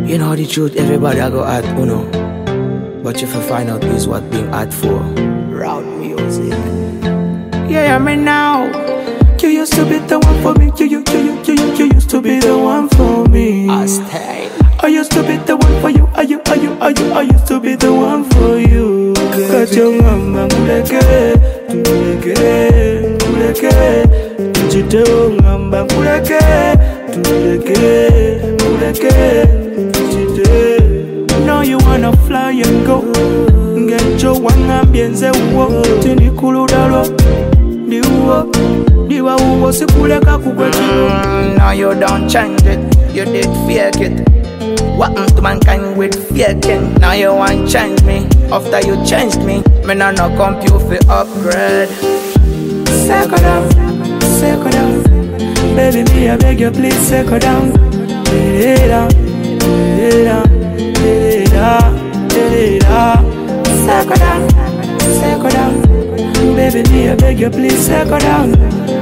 You know the truth, everybody I go at uno. But if you find out is what being at for. Route music. Yeah, I mean now. You used to be the one for me. You used to be the one for me. I used to be the one for you. I used to be the one for you. Got your mama kuleke, Chito ngamba kuleke, Now you wanna fly and go. Get your one ambience uwo. Tini kuludalo, diwa uwo sikuleka kukwetilo. Now you don't change it, you did fake it. What happened to mankind with faking? Now you want change me. After you changed me, me no come you fi upgrade. Settle down. Baby, me I beg you please settle down. Settle down. Baby, me I beg you please settle down.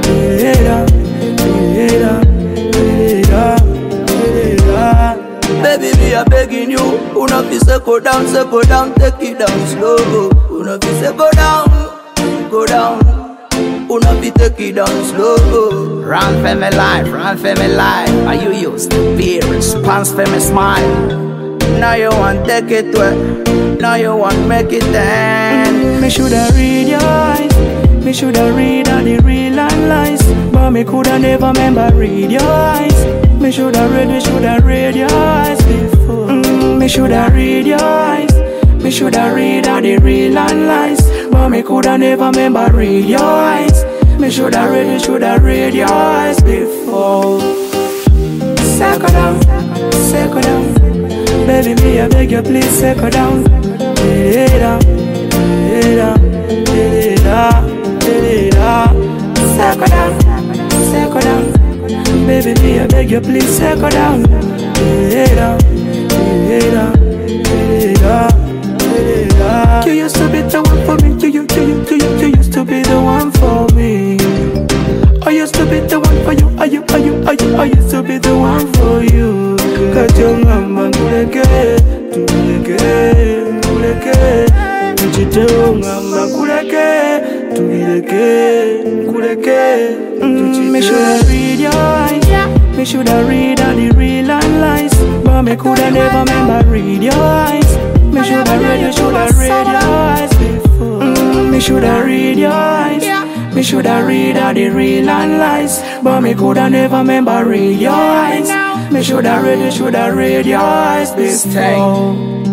Baby, me a begging you. Una fi settle down, take it down slow. Una fi settle down, go down. Una fi take it down slow. Run for my life. Are you used to be response for my smile? Now you want take it well. Now you want make it end. Me shoulda read your eyes. Me shoulda read all the real and lies. But me coulda never remember read your eyes. Me shoulda read your eyes before. Me shoulda read your eyes. Me shoulda read all the real and lies. But me coulda never remember read your eyes. Me shoulda read your eyes before. Settle down. Baby, me I beg you please settle down. Settle down. Baby, me I beg you please settle down. You used to be the one for me. You used to be the one for me. I used to be the one for you. I used to be the one for you. Got your mama kuleke. Chito ngamba kuleke. Me shoulda read your eyes. Me shoulda read all the real and lies. But me coulda never remember read your eyes. Me shoulda read your eyes before. Me shoulda read your eyes. Me shoulda read all the real and lies. But me coulda never remember read your eyes. Me shoulda read your eyes before.